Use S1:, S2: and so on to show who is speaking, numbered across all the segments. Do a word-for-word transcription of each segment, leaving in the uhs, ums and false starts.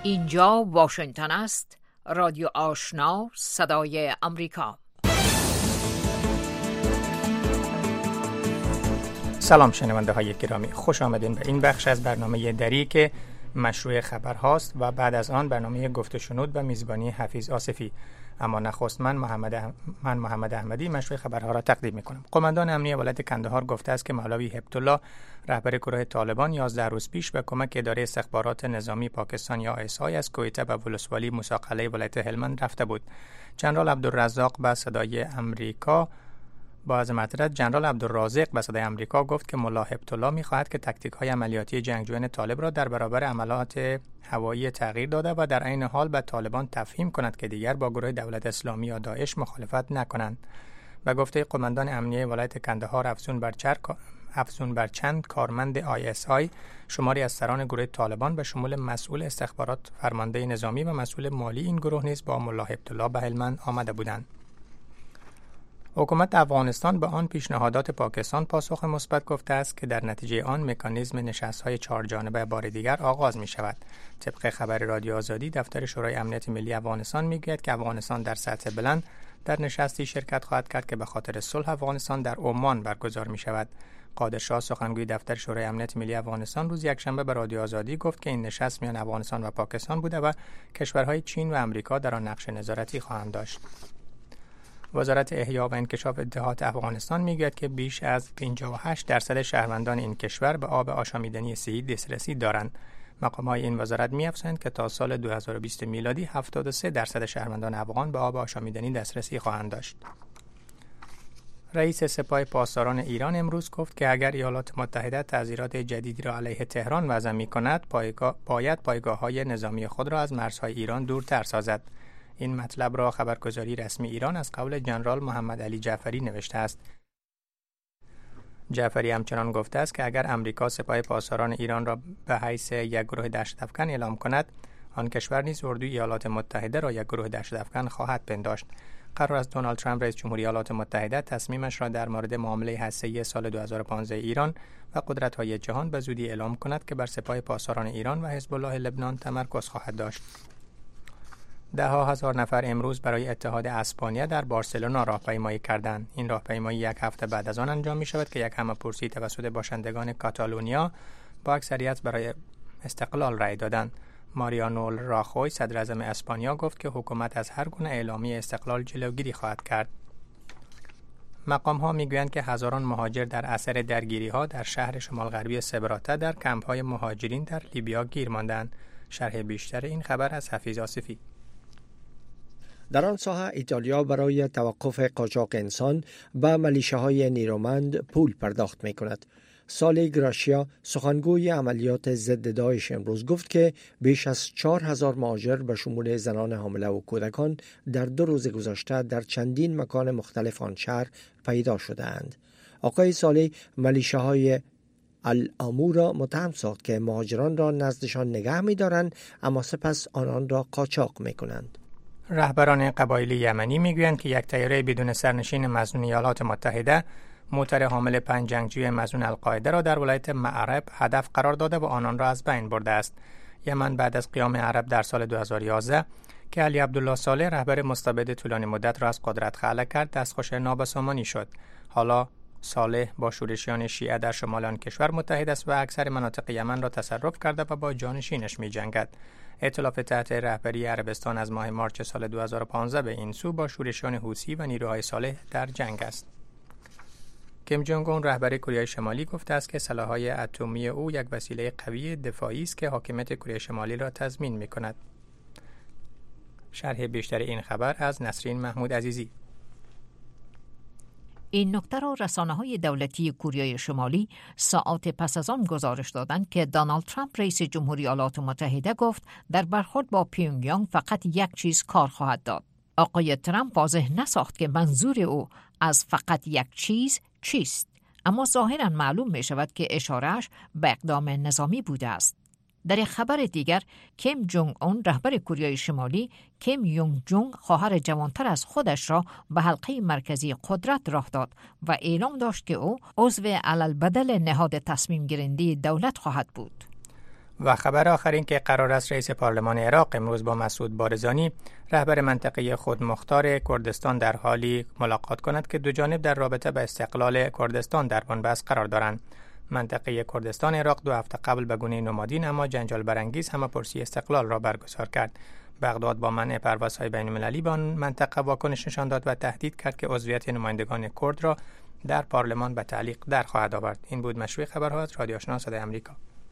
S1: اینجا واشنگتن است، رادیو آشنا، صدای امریکا.
S2: سلام شنونده های گرامی، خوش آمدین به این بخش از برنامه دری که مشروع خبر هاست و بعد از آن برنامه گفت و شنود و میزبانی حفیظ آصفی. اما نخست من محمد من محمد احمدی مشروع خبرها را تقدیم می کنم. قماندان امنیتی ولایت کندهار گفته است که مولوی هبت‌الله رهبر گروه طالبان یازده روز پیش به کمک اداره استخبارات نظامی پاکستان یا آی اس آی از کویته به ولسوالی موسی ولایت هلمند رفته بود. جنرال عبدالرزاق به صدای امریکا با از معذرت جنرال عبدالرازق به صدای امریکا گفت که ملا هبت‌الله می‌خواهد که تاکتیک‌های عملیاتی جنگجویان طالب را در برابر عملیات هوایی تغییر داده و در عین حال به طالبان تفهیم کند که دیگر با گروه دولت اسلامی یا داعش مخالفت نکنند. به گفته قماندان امنیتی ولایت کندهار، افزون بر چر افزون بر چند کارمند آی اس آی شماری از سران گروه طالبان به شمول مسئول استخبارات، فرمانده نظامی و مسئول مالی این گروه نیز با ملا هبت‌الله به هلمند آمده بودند. حکومت افغانستان به آن پیشنهادات پاکستان پاسخ مثبت گفته است که در نتیجه آن مکانیزم نشست‌های چهار جانبه بار دیگر آغاز می شود. طبق خبر رادیو آزادی، دفتر شورای امنیت ملی افغانستان میگوید که افغانستان در سطح بلند در نشستی شرکت خواهد کرد که به خاطر صلح افغانستان در عمان برگزار می شود. قادر شاه سخنگوی دفتر شورای امنیت ملی افغانستان روز یکشنبه به رادیو آزادی گفت که این نشست میان افغانستان و پاکستان بوده و کشورهای چین و آمریکا در آن نقش نظارتی خواهند داشت. وزارت احیا و انکشاف اتحاد افغانستان میگوید که بیش از پنجاه و هشت درصد شهروندان این کشور به آب آشامیدنی صحی دسترسی دارند. مقام‌های این وزارت می‌افزایند که تا سال دو هزار و بیست میلادی هفتاد و سه درصد شهروندان افغان به آب آشامیدنی دسترسی خواهند داشت. رئیس سپاه پاسداران ایران امروز گفت که اگر ایالات متحده تعزیرات جدیدی را علیه تهران وضع می‌کند، پایگاه باید پایگاه‌های نظامی خود را از مرزهای ایران دورتر سازد. این مطلب را خبرگزاری رسمی ایران از قول جنرال محمد علی جعفری نوشته است. جعفری همچنان گفته است که اگر امریکا سپاه پاسداران ایران را به حیث یک گروه دهشت‌افکن اعلام کند، آن کشور نیز اردوی ایالات متحده را یک گروه دهشت‌افکن خواهد پنداشت. قرار است دونالد ترامپ رئیس جمهوری ایالات متحده تصمیمش را در مورد معامله هسته‌ای سال دو هزار و پانزده ایران و قدرت‌های جهان به زودی اعلام کند که بر سپاه پاسداران ایران و حزب الله لبنان تمرکز خواهد داشت. ده ها هزار نفر امروز برای اتحاد اسپانیا در بارسلونا راهپیمایی کردند. این راهپیمایی یک هفته بعد از آن انجام می شود که یک همه‌پرسی توسط باشندگان کاتالونیا با اکثریت برای استقلال رأی دادند. ماریانو راخوی صدر اعظم اسپانیا گفت که حکومت از هر گونه اعلامیه استقلال جلوگیری خواهد کرد. مقام ها می گویند که هزاران مهاجر در اثر درگیری ها در شهر شمال غربی سبراتا در کمپ های مهاجرین در لیبیا گیر ماندند. شرح بیشتر این خبر از حفیظ آصفی.
S3: در آن ساحه ایتالیا برای توقف قاچاق انسان به ملیشه‌های نیرومند پول پرداخت می‌کند. سالی گراشیا سخنگوی عملیات ضد داعش امروز گفت که بیش از چهار هزار مهاجر به شمول زنان حامله و کودکان در دو روز گذشته در چندین مکان مختلف آن شهر پیدا شده‌اند. آقای سالی ملیشه‌های الامو را متهم ساخت که مهاجران را نزدشان نگه می‌دارند اما سپس آنان را قاچاق می‌کنند.
S2: رهبران قبایلی یمنی میگویند که یک طیاره بدون سرنشین مظنون ایالات متحده موتر حامل پنج جنگجوی مظنون القاعده را در ولایت معرب هدف قرار داده و آنان را از بین برده است. یمن بعد از قیام عرب در سال دو هزار و یازده که علی عبدالله صالح رهبر مستبد طولانی مدت را از قدرت خلع کرد، دستخوش نابسامانی شد. حالا صالح با شورشیان شیعه در شمال آن کشور متحد است و اکثر مناطق یمن را تصرف کرده و با جانشینش می‌جنگد. ائتلاف تحت رهبری عربستان از ماه مارچ سال دو هزار و پانزده به این سو با شورشیان حوثی و نیروهای صالح در جنگ است. کیم جونگ اون رهبر کره شمالی گفته است که سلاح‌های اتمی او یک وسیله قوی دفاعی است که حاکمیت کره شمالی را تضمین می‌کند. شرح بیشتر این خبر از نسرین محمود عزیزی.
S1: این نکته را رسانه‌های دولتی کره شمالی ساعات پس از آن گزارش دادند که دونالد ترامپ رئیس جمهوری ایالات متحده گفت در برخورد با پیونگیانگ فقط یک چیز کار خواهد داد. آقای ترامپ واضح نساخت که منظور او از فقط یک چیز چیست، اما ظاهراً معلوم می شود که اشارهش به اقدام نظامی بوده است. در خبر دیگر، کیم جونگ اون رهبر کره شمالی کیم یونگ جونگ خواهر جوانتر از خودش را به حلقه مرکزی قدرت راه داد و اعلام داشت که او عضو علل بدل نهاد تصمیم گیرنده دولت خواهد بود.
S2: و خبر آخر این که قرار است رئیس پارلمان عراق امروز با مسعود بارزانی رهبر منطقه خودمختار کردستان در حالی ملاقات کند که دو جانب در رابطه به استقلال کردستان در بنبست قرار دارند. منطقه کردستان عراق دو هفته قبل به گونه نمادین اما جنجال برانگیز همه‌پرسی استقلال را برگزار کرد. بغداد با منع پروازهای بین‌المللی به آن منطقه واکنش نشان داد و تهدید کرد که عضویت نمایندگان کرد را در پارلمان به تعلیق در خواهد آورد. این بود مشروع خبرها از رادیو آشنا صدای آمریکا.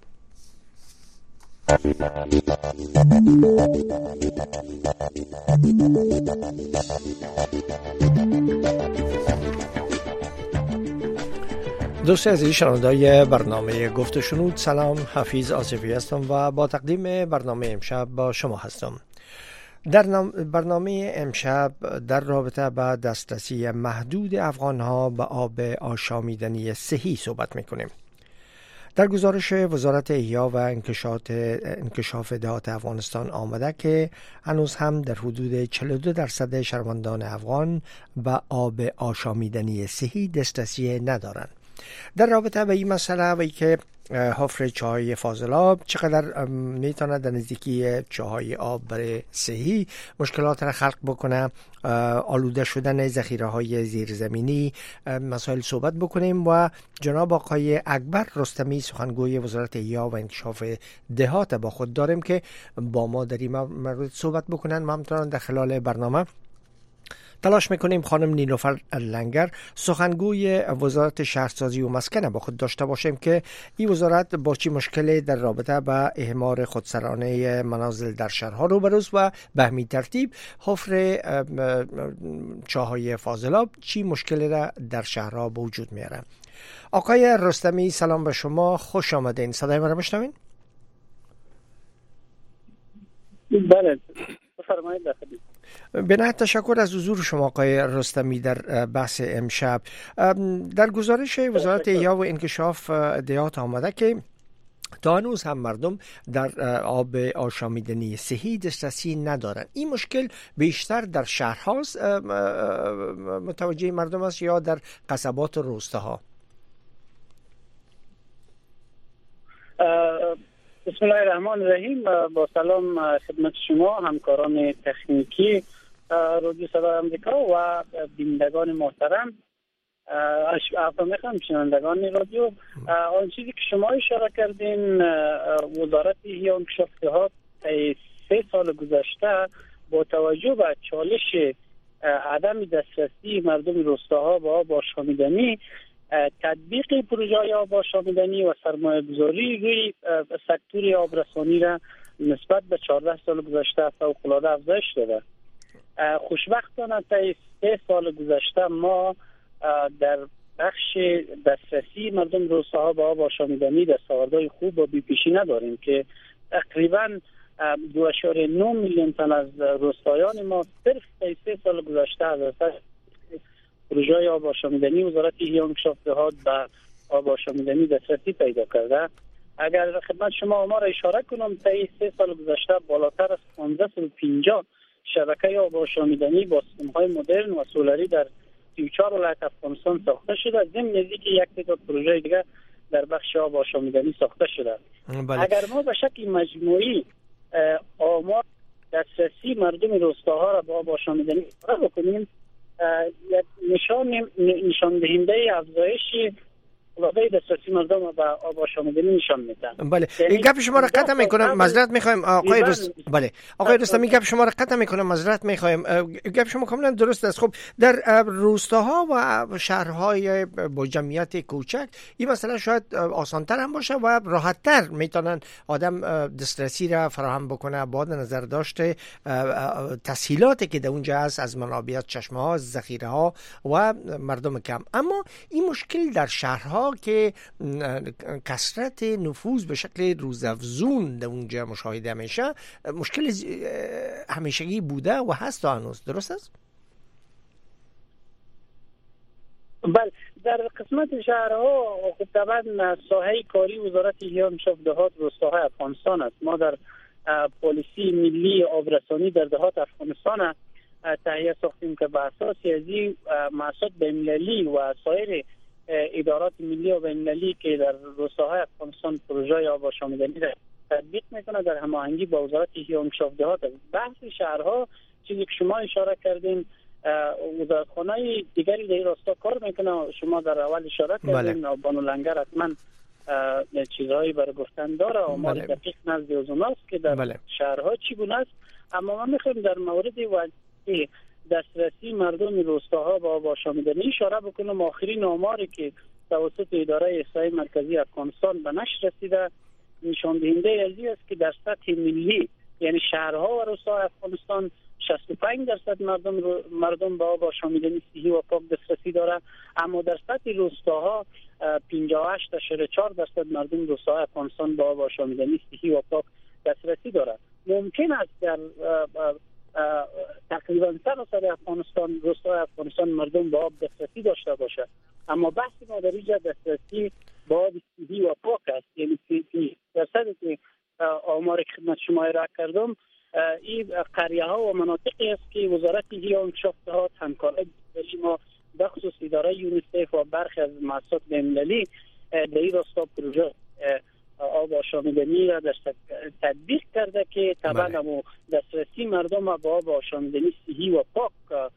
S3: دوست عزیز شنوندای برنامه گفت و شنود، سلام، حفیظ آصفی هستم و با تقدیم برنامه امشب با شما هستم. در برنامه امشب در رابطه با دسترسی محدود افغانها به آب آشامیدنی صحی صحبت میکنیم. در گزارش وزارت احیا و انکشاف انکشاف دهات افغانستان آمده که هنوز هم در حدود چهل و دو درصد شهروندان افغان به آب آشامیدنی صحی دسترسی ندارند. در رابطه با این مسئله و ای که حفر چاهای فاضلاب چقدر میتونه در نزدیکی چاهای آب برای صحی مشکلات را خلق بکنه، آلوده شدن ذخیره های زیرزمینی، مسائل صحبت بکنیم و جناب آقای اکبر رستمی سخنگوی وزارت احیا و انکشاف دهات با خود داریم که با ما در این مورد صحبت بکنن. ما همچنان در خلال برنامه تلاش میکنیم خانم نیلوفر لنگر سخنگوی وزارت شهرسازی و مسکن با خود داشته باشیم که این وزارت با چی مشکلی در رابطه با اهمار خودسرانه منازل در شهرها روبروست و به همین ترتیب حفر چاهای فاضلاب چی مشکلی را در شهرها به وجود میاره. آقای رستمی سلام به شما، خوش آمدین. صدای من را میشنوین؟
S4: بله بفرمایید. داخلی
S3: به نهایت تشکر از حضور شما آقای رستمی در بحث امشب. در گزارش وزارت احیا و انکشاف دهات آمده که تا هنوز هم مردم در آب آشامیدنی صحی دسترسی ندارند. این مشکل بیشتر در شهرهاست متوجه مردم است یا در قصبات و روستاها؟
S4: بسم الله الرحمن الرحیم. با سلام خدمت شما همکاران تکنیکی رادیو صدای آمریکا و بینندگان محترم. عفوا میخوام شنوندگان رادیو. آن چیزی که شما اشاره کردین، وزارت احیا و انکشاف دهات سه سال گذشته با توجه به چالش عدم دسترسی مردم روستاها با آب آشامیدنی، تطبیق پروژه آب آشامیدنی و سرمایه گذاری روی سکتور آبرسانی را نسبت به چهارده سال گذشته فوق‌العاده افزایش داده. خوشبختانه تا سه سال گذشته ما در بخش دسترسی مردم روستاها به آب آشامیدنی دستاوردهای خوب و بی‌پیشی نداریم که تقریبا دو اشاره نه میلیون تن از روستایان ما صرف تا سه سال گذشته از اثر پروژه آب آشامیدنی وزارت احیا و انکشاف دهات به آب آشامیدنی دسترسی پیدا کرده. اگر خدمت شما آمار اشاره کنم، تا سه سال گذشته بالاتر از پانصد و پنجاه شبکه آب آشامیدنی با سیستم‌های مدرن و سولری در سی و چهار ولایت افغانستان ساخته شده. ضمن نزدیک یک تعداد پروژه دیگه در بخش آب آشامیدنی ساخته شده. بله. اگر ما به شکل مجموعی آمار دسترسی مردم روستاها را با آب آشامیدنی بکنیم، نشان نشان دهنده افزایش وضعیت دسترسی مردم به آب آشامیدنی نشان میده.
S3: بله، این گپ شما را قطع میکنم، معذرت میخوایم آقای رست... بله آقای رستمی، گپ شما را قطع میکنم، معذرت میخوایم. گپ شما کاملا درست است. خب در روستاها و شهرهای با جمعیت کوچک این مسئله شاید آسانتر هم باشه و راحتتر میتونن آدم دسترسی را فراهم بکنه با نظر داشته تسهیلاتی که در اونجا هست از منابع چشمه ها، ذخیره ها و مردم کم. اما این مشکل در شهرها که کثرت نفوذ به شکل روزافزون در اونجا مشاهده میشه، مشکل همیشگی بوده و هست تا هنوز، درست است؟
S4: بله، در قسمت شهرها خب طبعا ساحه کاری وزارت احیا و انکشاف دهات روستاهای افغانستان است. ما در پالیسی ملی آبرسانی در دهات افغانستان تهیه ساختیم که به اساس ازی مؤسسات بین‌المللی و سایر ادارات ملی و بین‌المللی که در روستاهای افغانستان پروژه آب آشامیدنی را تطبیق میکنه در هماهنگی با وزارت احیا و انکشاف دهات. بحث شهرها چیزی که شما اشاره کردین، وزارتخانه دیگری در این راستا کار میکنه. شما در اول اشاره کردین بانو لنگر حتما چیزهایی برای گفتن داره، آمار دقیق نزد از اوناست که در بله. شهرها چگونه است. اما ما میخوایم در مورد وضعیت دسترسی مردم روستاها با آب آشامیدنی اشاره بکنم. آخرین آماری که توسط اداره احصای مرکزی افغانستان به نشر رسیده نشان دهنده ازی است که در سطح ملی، یعنی شهرها و روستاهای افغانستان، شصت و پنج درصد مردم مردم با آب آشامیدنی صحی و پاک دسترسی داره، اما در سطح روستاها پنجاه و هشت اشاره چهار درصد مردم روستاهای افغانستان با آب آشامیدنی صحی و پاک دسترسی داره. ممکن است در تقریبا سراسر افغانستان، روستاهای افغانستان مردم با آب دسترسی داشته باشه، اما بحث ما در اینجا دسترسی با آب صحی و پاک است. یعنی سی درصد که آمار خدمت شما ارائه کردم، این قریه ها و مناطقی است که وزارت احیا و انکشاف دهات همکاری ما به خصوص اداره یونیسف و برخی از مؤسسات بین‌المللی در این راستا پروژه آب آشامیدنی را در تطبیق کرده که طبعا دسترسی مردم با آب آشامیدنی صحی و پاک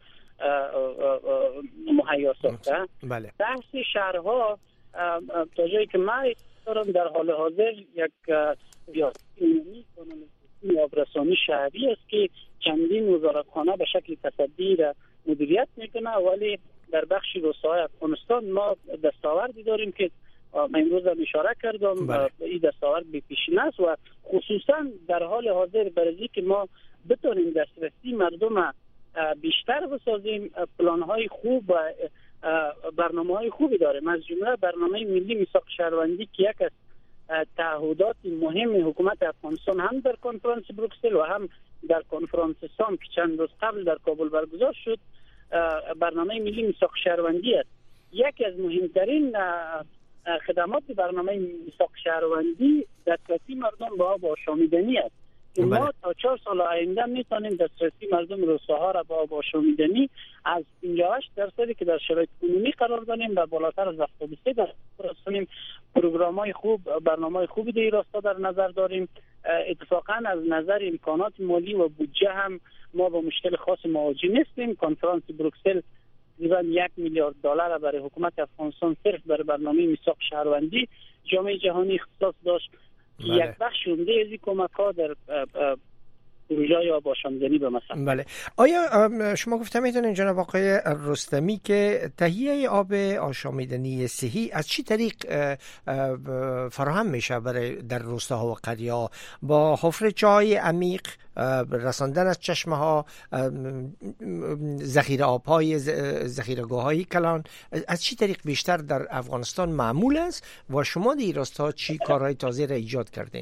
S4: مهیا ساخته.
S3: بله.
S4: بحث شهرها تا جایی که من دارم در حال حاضر یک ریاضی آبرسانی شهری است که چندین وزارتخانه به شکل تصدی را مدیریت میکنه، ولی در بخش روستاهای افغانستان ما دستاوردی داریم که امروز هم اشاره کردم. بله. این دستاورد بی‌پیشینه است و خصوصا در حال حاضر برای که ما بتونیم دسترسی مردم بیشتر بسازیم، پلان‌های خوب و برنامه‌های خوبی داریم. از جمله برنامه ملی میثاق شهروندی که یک از تعهدات مهم حکومت افغانستان هم در کنفرانس بروکسل و هم در کنفرانس سام که چند روز قبل در کابل برگزار شد، برنامه ملی میثاق شهروندی است. یکی از مهمترین خدمات برنامه میثاق شهروندی دسترسی مردم با آب آشامیدنی است. ما تا چهار سال آینده میتونیم دسترسی مردم روستاها را با آب آشامیدنی از پنجاه و هشت درصدی که در شرایط کنونی قرار دادیم و بالاتر از هفتاد و سه درصد برسونیم. پروگرام‌های خوب، برنامه‌های خوبی در این راستا در نظر داریم. اتفاقا از نظر امکانات مالی و بودجه هم ما با مشکل خاص مواجه نیستیم. کنفرانس بروکسل تقریبا یک میلیارد دلار برای حکومت افغانستان صرف برای برنامه میثاق شهروندی جامعه جهانی اختصاص داشت. بله. یک بخش عمده از این کمک‌ها در پروژه آب آشامیدنی به مثلا.
S3: بله. آیا شما گفته میتونین جناب آقای رستمی که تهیه آب آشامیدنی صحی از چی طریق فراهم میشه برای در روستاها و قریه‌ها؟ با حفر چای عمیق، رساندن از چشمه ها، ذخیره آب‌های ذخیره‌گاه‌های کلان، از چی طریق بیشتر در افغانستان معمول است و شما در این راستا چی کارهای تازه را ایجاد کردین؟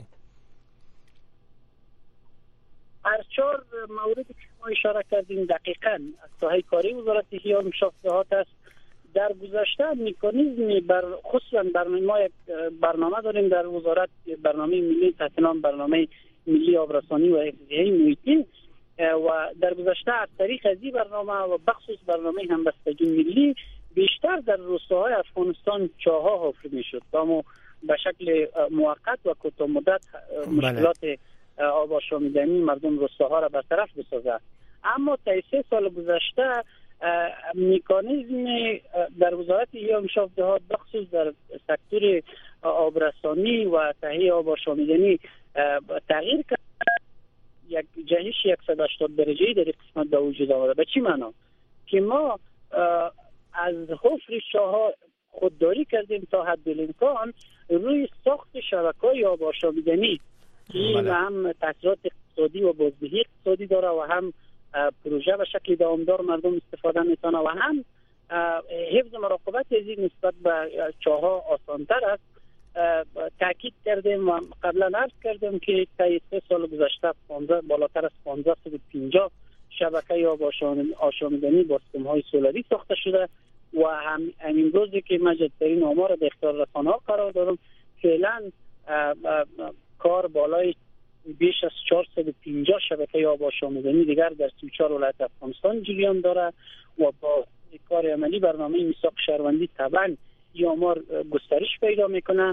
S4: هر چهار موردی که ما اشاره کردیم دقیقاً از ساحه کاری وزارت احیا و انکشاف دهات است. در گذشته مکانیزمی بر خصوصا برنامه ما یک برنامه داریم در وزارت، برنامه ملی تحت نام برنامه ملی آبرسانی و حفظ محیطی و در گذشته از طریق از این برنامه و بخصوص برنامه همبستگی ملی بیشتر در روستاهای افغانستان چاها حفر میشد اما به شکل موقت و کوتاه مدت مشکلات آب آشامیدنی مردم روستاها را برطرف بسازد. اما تا سه سال گذشته مکانیزم در وزارت احیا و انکشاف دهات بخصوص در سکتور آبرسانی و تهیه آب آشامیدنی تغییر کرد. یک جهش صد و هشتاد درجه‌ای در قسمت به وجود آمده. به چی معنا؟ که ما از حفر چاها خودداری کردیم تا حد الامکان روی ساخت شبکه‌های آب آشامیدنی که این هم تاثیرات اقتصادی و بازدهی اقتصادی داره و هم پروژه به شکل دوامدار مردم استفاده میتونه و هم حفظ مراقبت از این نسبت به چاها آسانتر است. تاکید کردیم و قبلا عرض کردیم که تا سه سال گذشته بالاتر از پانزده و پنجاه شبکه آب آشامیدنی با سیستم‌های سولاری ساخته شده و هم همین روزی که ما جدیدترین آمار در اختیار رسانه‌ها قرار دارم فعلا کار بالای بیش از چهارصد و پنجاه شبکه آب آشامیدنی دیگر در سی و چهار ولایت افغانستان جریان داره و با کار عملی برنامه میثاق شهروندی طبعا این آمار گسترش پیدا میکنه.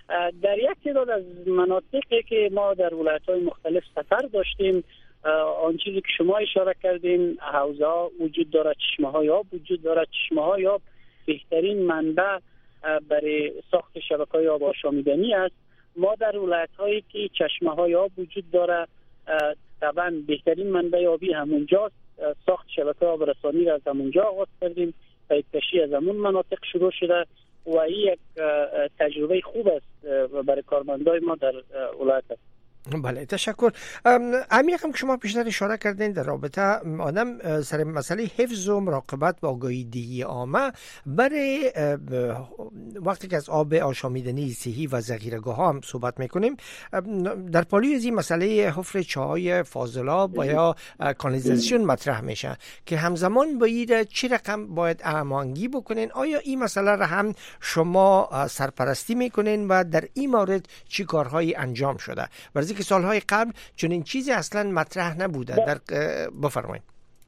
S4: در یک تعداد از مناطقی که ما در ولایت‌های مختلف سفر داشتیم، آن چیزی که شما اشاره کردین، حوضه‌ها وجود دارد، چشمه‌های آب وجود دارد. چشمه‌های آب بهترین منبع برای ساخت شبکه‌های آب آشامیدنی است. ما در ولایت‌هایی که چشمه‌های آب وجود دارد، طبعا بهترین منبع آبی همونجاست. ساخت شبکه آب رسانی را از همونجا آغاز کردیم، پیپ‌کشی از همون مناطق شروع شده و این یک تجربه خوب است برای کارمندای ما در ولایت است.
S3: بله، تشکر. امیر هم که شما بیشتر اشاره کردین در رابطه آدم سر مسئله حفظ و مراقبت با آگاهی دهی عامه برای وقتی که از آب آشامیدنی صحی و ذخیره‌گاه ها هم صحبت میکنیم، در پالوی از این مسئله حفر چاهای فاضلاب و یا کانالیزاسیون مطرح میشه که همزمان باید چه رقم باید اعمانگی بکنین؟ آیا این مسئله را هم شما سرپرستی میکنین و در این مورد چی کارهایی انجام شده؟ برای که سالهای قبل چون این چیزی اصلا مطرح نبوده. در بفرمایید.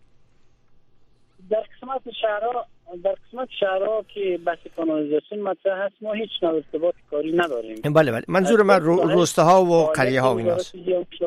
S4: در قسمت شهرها در قسمت شهرها که بحث کانالیزاسیون مطرح هست، ما هیچ نوع ارتباط کاری نداریم.
S3: بله بله، منظور من رو روستاها و قریه ها و ایناست.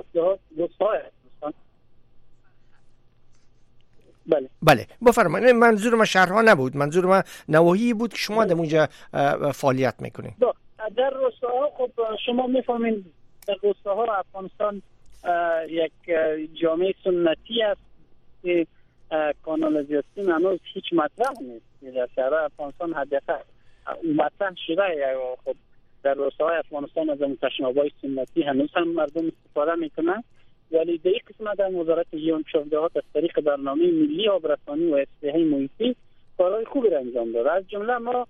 S4: بله
S3: بله بفرمایید. منظور من شهرها نبود، منظور من نواحی بود که شما در اونجا فعالیت میکنید.
S4: در روستاها خب شما میفهمین در روستاها افغانستان یک جامعه سنتی است که کانالیزاسیون هنوز هیچ مطرح نیست. در شهر افغانستان حداقل مطرح شده. خب در روستاهای افغانستان از تشناب‌های سنتی هنوز هم مردم استفاده میکنن، ولی در این قسمت در وزارت حیوان انکشاف‌دهات از طریق برنامه ملی آبرسانی و اصلاح محیطی کارهای خوبی را انجام داده. از جمله ما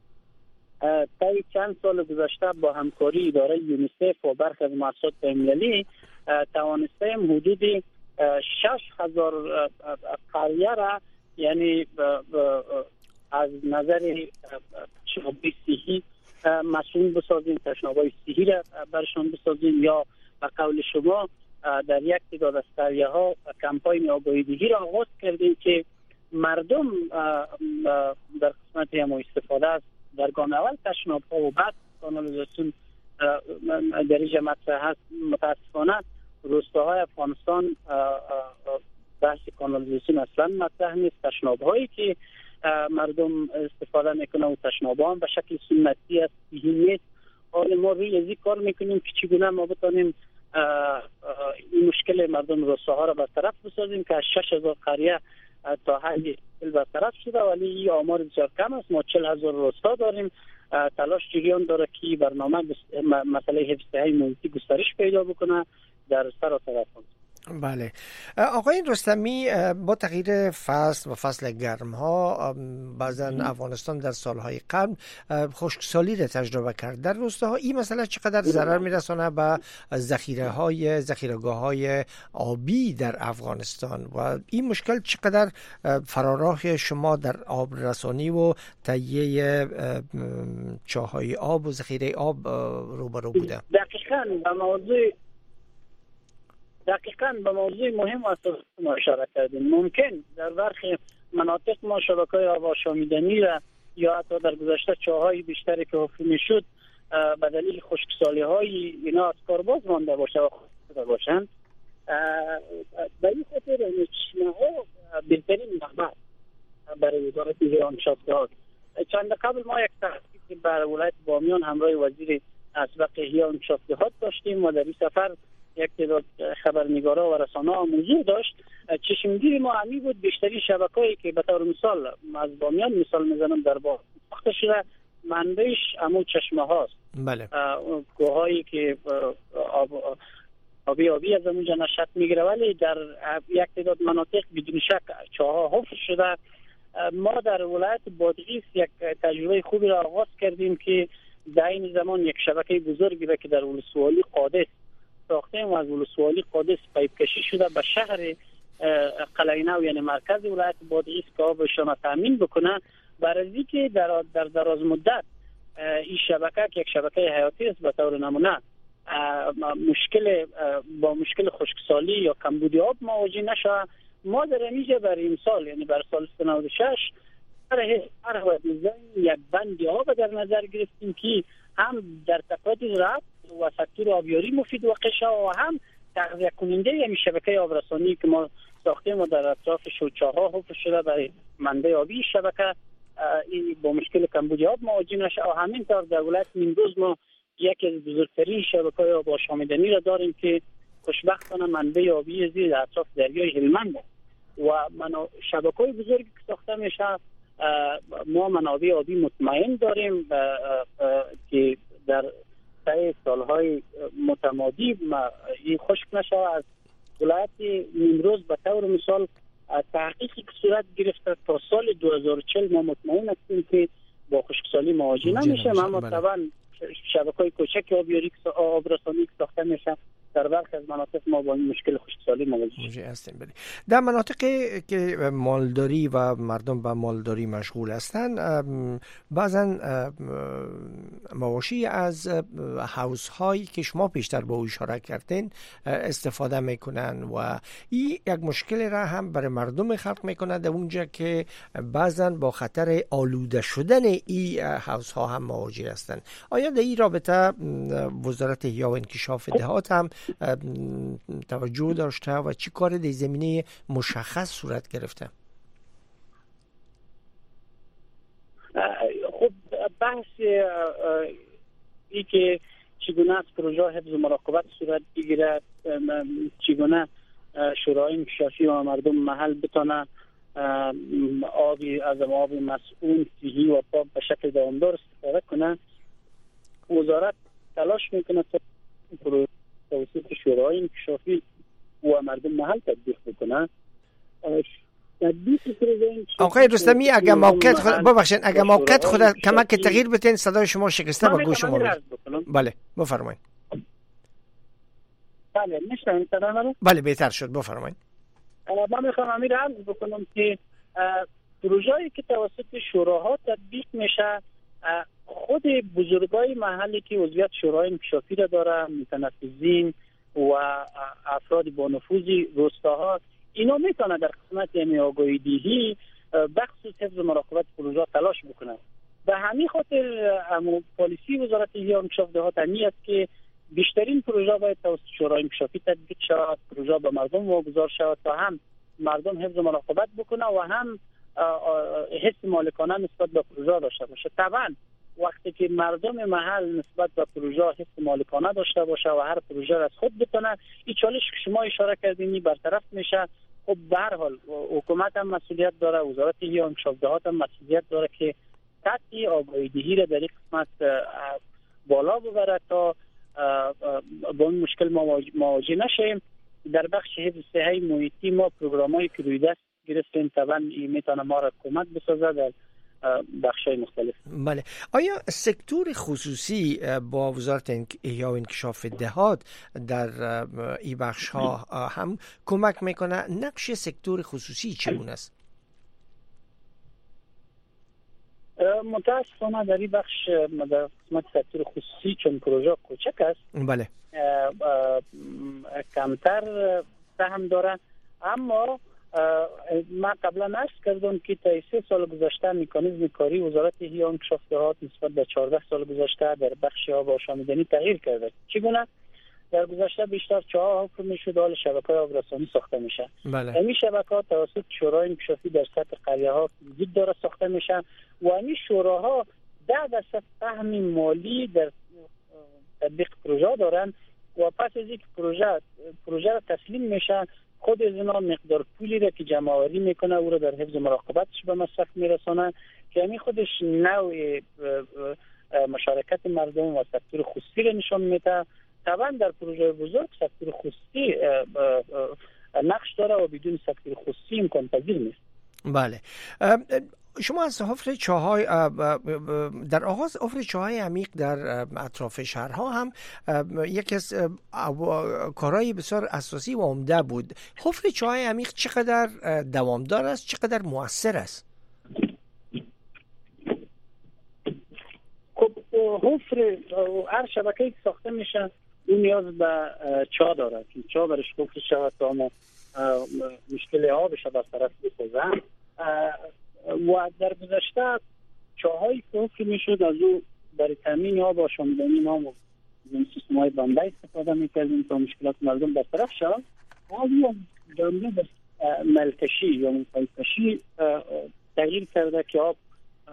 S4: طی چند سال گذشته با همکاری اداره یونیسف و برخی از مؤسسات بین‌المللی توانستیم حدود شش هزار قریه را، یعنی از نظر تشناب‌های صحی مسئول بسازیم، تشناب‌های صحی را برشان بسازیم، یا به قول شما در یک تعداد از قریه ها کمپاین آگاهی‌دهی را آغاز کردیم که مردم در قسمت هم استفاده است در گام اول تشناب ها و بعد کانالیزاسیون در اینجا مطرح هست. متاسفانه روستاهای افغانستان بحث کانالیزاسیون اصلا مطرح نیست. تشناب هایی که مردم استفاده میکنه و تشناب ها هم به شکل سنتی است، نیست. حالا ما روی ازی کار میکنیم که چگونه ما بتانیم این مشکل مردم روستاها را برطرف بسازیم که از شش هزار قریه تا حدی برطرف شده، ولی این آمار بسیار کم است. ما چهل هزار روستا داریم. تلاش جریان داره که برنامه مسئله حفظ صحی محیطی گسترش پیدا بکنه در سراسر افغانستان.
S3: بله آقای رستمی، با تغییر فصل و فصل گرم ها بعضا افغانستان در سالهای قبل خشکسالی را تجربه کرد. در روستاها این مسئله چقدر ضرر میرسانه به ذخیره های ذخیره‌گاه های آبی در افغانستان و این مشکل چقدر فراراه شما در آب رسانی و تهیه چاهای آب و ذخیره آب روبرو بوده؟
S4: دقیقاً به موضوع دقیقاً به موضوع مهم است ما اشاره کردیم. ممکن در برخی مناطق ما شبکه‌های آب آشامیدنی را یا حتی در گذشته چاهای بیشتری که حفر میشد به دلیل خشکسالی‌های اینا از کار باز مانده باشه و خشکیده باشند. به این خاطر چشمه‌ها بهترین منبع برای وزارت حیوان انکشاف‌دهات. چند قبل ما یک تحقیق بر ولایت بامیان همراه وزیر اسبق حیوان انکشاف‌دهات داشتیم و در این سفر یک تعداد خبرنگارا و رسانه‌ها موضوع داشت. چشمگیر ما همی بود بیشتری شبکه‌ای که به طور مثال از بامیان مثال میزنم در با ساخته شده منبعش همون چشمه هاست.
S3: بله.
S4: کوهایی که آب آبی آبی از اونجا نشأت میگیره، ولی در یک تعداد مناطق بدون شک چاها حفر شده. ما در ولایت بادغیس یک تجربه خوبی را آغاز کردیم که در این زمان یک شبکه بزرگی را که در ولسوالی قادس ساختیم و از ولسوالی قادس پیپ کشی شده به شهر قلعه‌نو یعنی مرکز ولایت بادغیس که آبشان تامین بکنه، برای که در در دراز مدت این شبکه که یک شبکه حیاتی است به طور نمونه مشکل با مشکل خشکسالی یا کمبود آب مواجه نشه. ما در اینجا برای امسال یعنی برای سال نود و شش هر و دیزاین یک بند آب در نظر گرفتیم که هم در طبقات زراعت و سکتور آبیاری مفید واقع شود و هم تغذیه کننده یعنی شبکه آبرسانی که ما ساختیم و در اطراف شوچه‌ها حفر شده برای منبع آبی شبکه این با مشکل کمبود آب مواجه نشه. و همینطور در ولایت نیمروز ما یکی از بزرگترین شبکه‌های آب آشامیدنی را داریم که خوشبختانه منبع آبی زیر در اطراف دریای هلمند و منو شبکه‌های بزرگی که ساخته میشه. ما منابع آبی مطمئن داریم که در طی سالهای متمادی این خشک نشه. از ولایت نیمروز به طور مثال تحقیقی که صورت گرفته تا سال دو هزار و چهل ما مطمئن هستیم که با خشکسالی مواجه نمیشه، اما طبعا شبکه‌های کوچک آبیاری آبرسانی که ساخته میشه در برخی از مناطق ما با این مشکل خشکسالی مواجه هستیم.
S3: بله. در مناطقی که مالداری و مردم به مالداری مشغول هستند بعضا مواشی از حوض هایی که شما پیشتر با او اشاره کردین استفاده میکنن و این یک مشکل را هم برای مردم خلق میکنه در اونجا که بعضا با خطر آلوده شدن این حوض ها هم مواجه هستند. آیا در این رابطه وزارت احیا و انکشاف دهات هم توجه داشته و چی کار در زمینه مشخص صورت گرفته؟
S4: خب بحث ای که چگونه از پروژه حفظ و مراقبت صورت بگیرد، چگونه شورای انکشافی و مردم محل بتانه آبی از آب مسئول صحی و پاک به شکل دوامدار استفاده کنه، وزارت تلاش میکنه تا پروژه توسط شورای انکشافی و مردم محل تطبیق بکنه.
S3: آقای رستمی اگر موقعیت خود ببخشید اگر موقعیت خود کمک تغییر بدین صدای شما شکسته با گوش ما. بله بفرمایید.
S4: بله میشنوید صدا منو؟
S3: بله بهتر شد بفرمایید.
S4: من میخوام امیر عرض بکنم که پروژه‌ای که توسط شوراها تطبیق میشه خود بزرگای محلی که عضویت شورای انکشافی را داره، متنفذین و افراد با نفوذ روستاها، اینا میتونه در قسمت یعنی آگاهی دهی بخصوص حفظ و مراقبت پروژه تلاش بکنه. به همین خاطر پالیسی وزارت احیا و انکشاف دهات همی است که بیشترین پروژه باید توسط شورای انکشافی تطبیق شود، پروژه به مردم واگذار شود تا هم مردم حفظ و مراقبت بکنه و هم حس مالکانه نسبت به پروژه داشته باشه. طبعا وقتی که مردم محل نسبت به پروژه حس مالکانه داشته باشه و هر پروژه را از خود بتونه، این چالش که شما اشاره کردین برطرف میشه. خب به هر حال حکومت هم مسئولیت داره، وزارت احیا و انکشاف دهات هم مسئولیت داره که سطح آگاهی دهی را در این قسمت بالا ببره تا با این مشکل مواجه نشیم. در بخش حفظ صحی محیطی ما پروگرامایی که روی دست گرفتیم، طبعا این میتونه ما را کمک بسازه در بخش‌های مختلف.
S3: بله. آیا سکتور خصوصی با وزارت احیا و انکشاف دهات در این بخش‌ها هم کمک میکنه؟ نقش سکتور خصوصی چگونه است؟
S4: متاسفانه در این بخش در قسمت سکتور خصوصی چون پروژه کوچک است،
S3: بله
S4: کمتر سهم داره. اما من قبلا عرض کردم که تا سه سال گذشته مکانیزم کاری وزارت احیا و انکشاف دهات نسبت به چهارده سال گذشته در بخش آب آشامیدنی تغییر کرده. چگونه؟ در گذشته بیشتر چاه حفر میشد، حال شبکه‌های آبرسانی ساخته میشه.
S3: بله.
S4: این شبکه‌ها توسط شورای انکشافی در سطح قریه‌ها وجود داره ساخته میشن و این شوراها ده درصد سهم مالی در تطبیق پروژه دارن و پس از اینکه پروژه پروژه را تسلیم میشه، خود از اینا مقدار پولی را که جمع آوری میکنه او را در حفظ مراقبتش به مصرف میرسانه که همین خودش نوع مشارکت مردم و سکتور خصوصی را نشان میده. طبعا در پروژه بزرگ سکتور خصوصی نقش داره و بدون سکتور خصوصی امکان پذیر نیست.
S3: بله. شما از حفر چاهای در آغاز حفر چاهای عمیق در اطراف شهرها هم یکی از کارهای بسیار اساسی و عمده بود. حفر چاهای عمیق چقدر دوامدار است، چقدر مؤثر است؟
S4: خب حفر هر شبکه‌ای که ساخته میشه اون نیاز به چا داره که چا برش حفر شود تا مشکل آبش برطرف بسازن. و در گذشته چاهایی که حفر میشد از او برای تامین آب آشامیدنی ما از سیستم های بنده استفاده میکردیم تا مشکلات مردم برطرف شد. حالا جامعه ملکشی یا ملکشی تغییر کرده که آب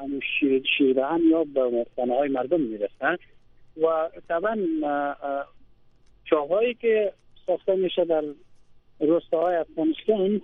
S4: شیران یا به خانه های مردم میرسن و طبعا چاهایی که ساخته میشه در روستاهای افغانستان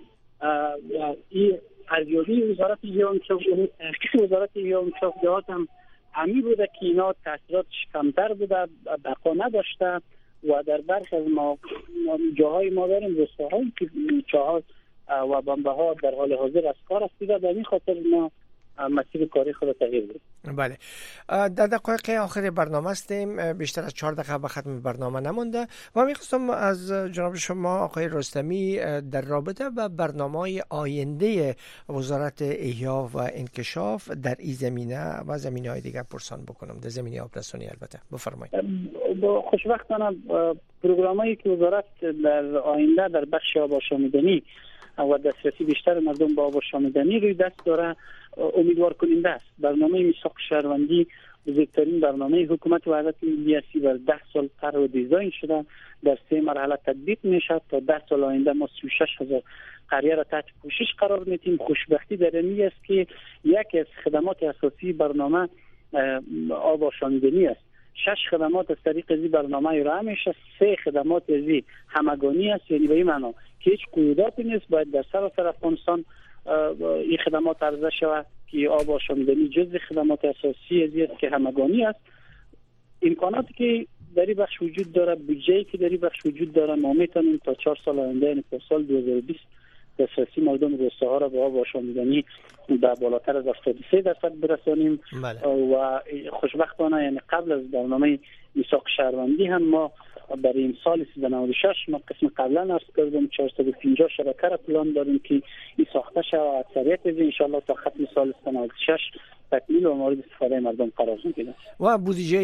S4: این ارزیابی وزارت ایام چوب وزارت ایام چوب جهات هم همی بوده که اینا تاثیراتش کمتر بوده، بقا نداشته و در برخی از ما جاهای ما داریم روستاهایی که چاها و بمبه ها در حال حاضر از کار استیده، به این خاطر ما مسیر کاری خود تغییر دید.
S3: بله، در دقایق آخر برنامه هستیم، بیشتر از چهار دقیقه به ختم برنامه نمانده و میخواستم از جناب شما آقای رستمی در رابطه با برنامه‌های آینده وزارت احیا و انکشاف در این زمینه و زمینه‌های دیگر پرسان بکنم، در زمینه آبرسانی البته. بفرمایید.
S4: خوشبختانه پروگرامایی که وزارت در آینده در بخش آب آشامیدنی و دسترسی بیشتر مردم به آب آشامیدنی روی دست داره امیدوار کننده است. برنامه میثاق شهروندی بزرگترین برنامه حکومت وحدت ملی است، بر ده سال طرح و دیزاین شده، در سه مرحله تطبیق میشه. تا ده سال آینده ما سی و شش هزار قریه را تحت پوشش قرار میدیم. خوشبختی در این است که یکی از خدمات اساسی برنامه آب آشامیدنی است. شش خدمات از طریق این برنامه ارائه میشه، سه خدمات از همگانی است، یعنی به این معنا که هیچ قیوداتی نیست، باید در سراسر افغانستان این خدمات عرضه شود که آب آشامیدنی جزء خدمات اساسی است که همگانی است. امکاناتی که در این بخش وجود داره، بودجه‌ای که در این بخش وجود داره، ما میتونیم تا چهار سال آینده، یعنی تا سال دو هزار و بیست دسترسی مردم روستاها را به آب آشامیدنی به بالاتر از هفتاد و سه درصد برسانیم.
S3: بله.
S4: و خوشبختانه یعنی قبل از برنامه میثاق شهروندی هم ما برای این سال سیصد و نود و شش ما قسم قبلا عرض کردم چهارصد و پنجاه شبکه را پلان داریم که این ساخته شود و اکثریت از ان شاء الله تا ختم سال سیصد و نود و شش تکمیل و مورد استفاده مردم قرار میگیره.
S3: و بودجه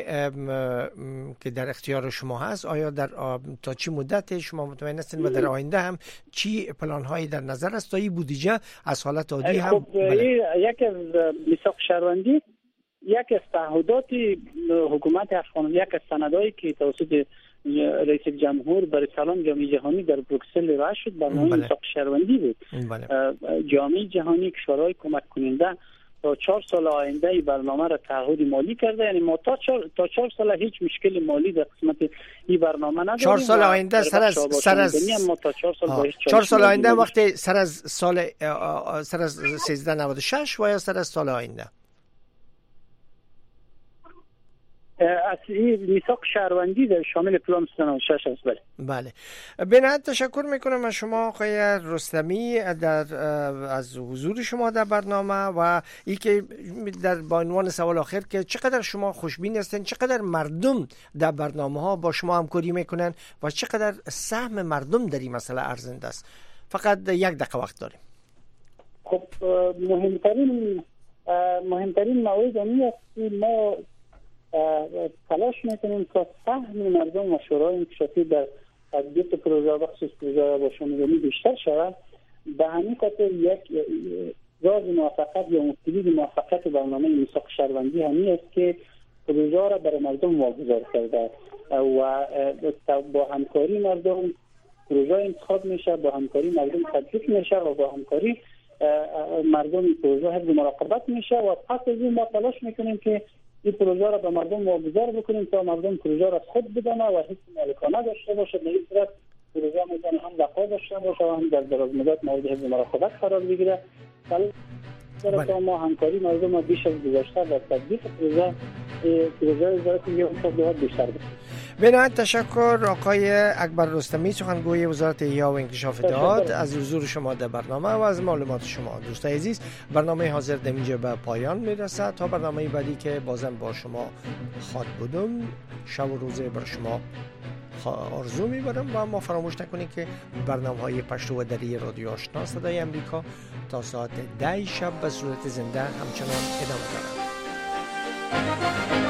S3: که در اختیار شما هست، آیا در تا چی مدت شما مطمئن هستین و در آینده هم چی پلان هایی در نظر است تا این بودجه از حالت عادی هم؟
S4: خب یک از میثاق شهروندی یک از تعهدات حکومت افغانستان، یک از سندایی که توسط رئیس جمهور برای سلام جامعه جهانی در بروکسل ارائه شد برنامه میثاق شهروندی بود.
S3: بله.
S4: جامعه جهانی کشورهای کمک کننده تا چهار سال آینده ای برنامه را تعهد مالی کرده، یعنی ما تا چهار تا چهار سال هیچ مشکل مالی در قسمت این برنامه نداریم.
S3: چهار سال آینده سر از سر از
S4: ما تا چهار سال باید
S3: چهار سال آینده وقتی سر از سال سر از سیصد و نود و شش و یا سر از سال آینده
S4: اصلی میثاق شهروندی در شامل پلان سیصد و نود و شش است. بله.
S3: بله. به نهایت تشکر میکنم از شما آقای رستمی در از حضور شما در برنامه و ای که در با عنوان سوال آخر که چقدر شما خوشبین هستین، چقدر مردم در برنامه ها با شما همکاری میکنن و چقدر سهم مردم در این مسئله ارزنده است. فقط یک دقیقه وقت داریم.
S4: خب مهمترین مهمترین موضوع این است که ما تلاش میکنیم تا سهم مردم و شورای انکشافی در تطبیق پروژه بخش پروژه آب آشامیدنی بیشتر شود. به همین خاطر یک راز موفقیت یا مفیدی موفقیت برنامه میثاق شهروندی همین است که پروژه را برای مردم واگذار کرده و با همکاری مردم پروژه انتخاب میشه، با همکاری مردم تطبیق میشه و با همکاری مردم پروژه حفظ مراقبت میشه و پس از این ما تلاش میکنیم که این پروژه را به مردم واگذار بکنیم تا مردم پروژه را خود بدانه و حس مالکانه داشته باشه. به این صورت پروژه میتونه هم بقا داشته باشه و هم در دراز مدت مورد حفظ مراقبت قرار بگیره. تا ما همکاری مردم را بیش از گذشته در تطبیق پروژه پروژه وزارت احیا و انکشاف بیشتر بکنیم.
S3: به نهایت تشکر آقای اکبر رستمی، سخنگوی وزارت احیا و انکشاف دهات، از حضور شما در برنامه و از معلومات شما. دوستان عزیز، برنامه حاضر در اینجا به پایان میرسد. تا برنامه بعدی که بازم با شما خواهد بودم، شب و روز بر شما آرزو میبرم و ما فراموش نکنید که برنامه‌های پشتو و دری رادیو آشنا صدای امریکا تا ساعت ده شب به صورت زنده همچنان ادامه دارد.